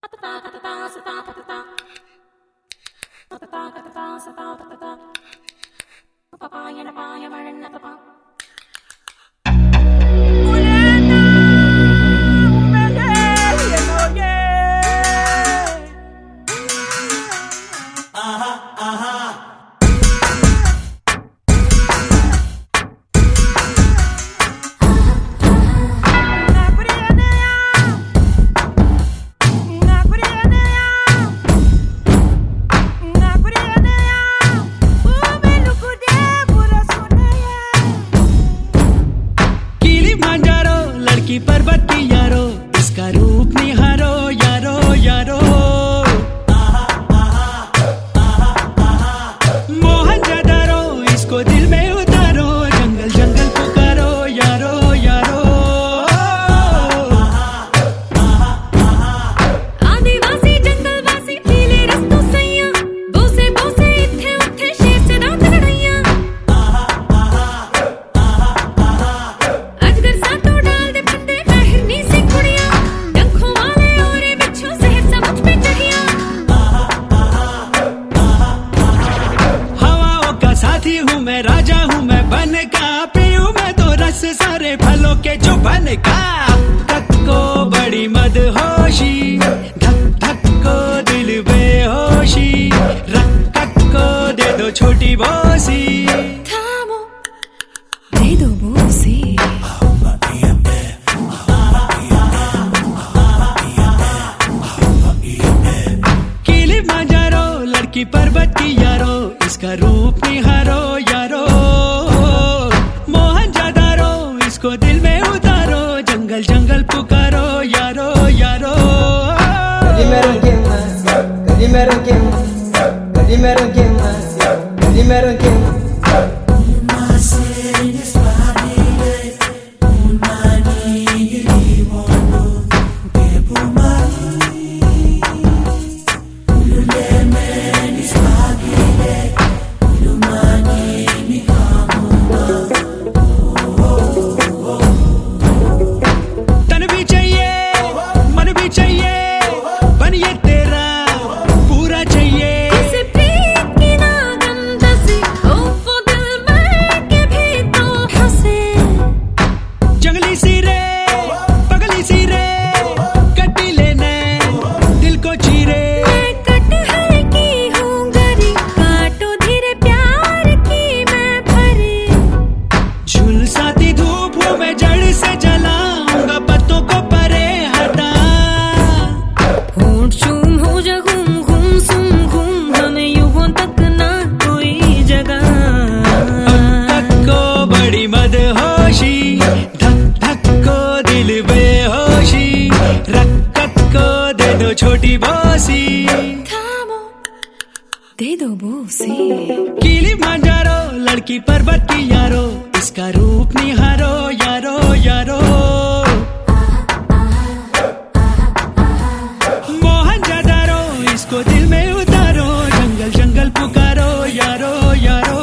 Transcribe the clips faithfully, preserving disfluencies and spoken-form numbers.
पर्वत की यारो, इसका रूप निहारो यारो यारो। मोहनजोदड़ो इसको दिल में उतारो, जंगल जंगल पुकारो यारो यारो। आदिवासी जंगलवासी पीले रस्तों सैया, बोसे बोसे इत्थे उठे शेर से दांत लड़ैया। अजगर सातों डाल दे फंदे हिरनी से कुड़िया, डंखों वाले औरे बिच्छू जहर समझ पे चढ़िया। हवाओं का साथी हूँ मैं, राजा हूँ मैं बन का, पीऊँ मैं तो रस सारे फलों के जो बन का। धक को बड़ी मदहोशी, धक धक को दिल बेहोशी, रक कक को दे दो छोटी बोसी। थामो दे दो बोसी। किलिमांजारो लड़की पर्वत की यारो, इसका रूप निहारो यारो। मोहनजोदड़ो इसको दिल में उतारो, जंगल जंगल पुकारो यारो यारो। Calimero quem mais, calimero quem mais, calimero quem mais, calimero quem mais. तन भी चाहिए मन भी चाहिए, बन ये तेरा पूरा चाहिए। इस प्रीत की नागन दसी, ओ वो दिल में के भी तो हंसे। जंगली सी रे पगली सी रे, कटी लेने दिल को चीरे। मैं कटहल की हूँ गरी, काटो धीरे प्यार की मैं भरी। झुलसाती धूप हूँ मैं, जड़ से जलाऊंगा पत्तों को परे हटा। होंठ चूम हो जा घूम घूम सुम घूम, हमें युगों तक ना कोई जगह। धक को बड़ी मदहोशी, धक धक को दिल बेहोशी, रक कक को दे दो छोटी बोसी। थामो दे दो बोसी। किलिमांजारो लड़की पर्वत की यारो, इसका रूप निहारो यारो यारो। मोहनजोदड़ो इसको दिल में उतारो, जंगल जंगल पुकारो यारो यारो।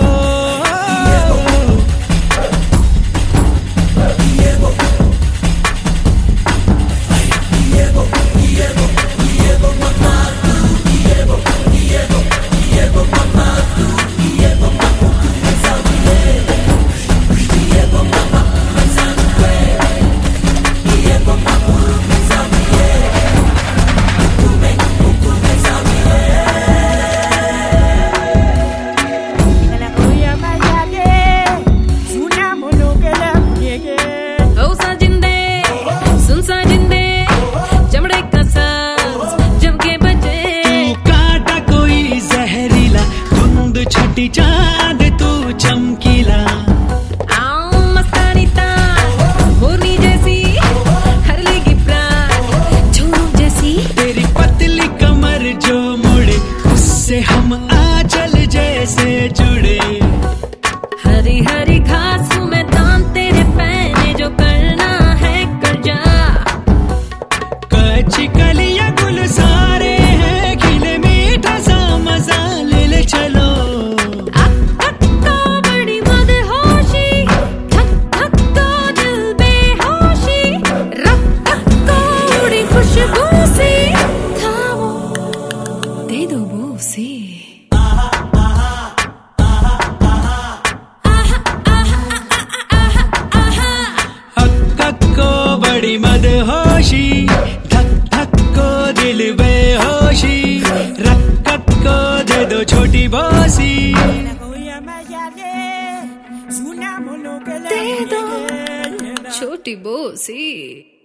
बेहोशी, रक्कत को दे दो छोटी बोसी, दे दो छोटी बोसी।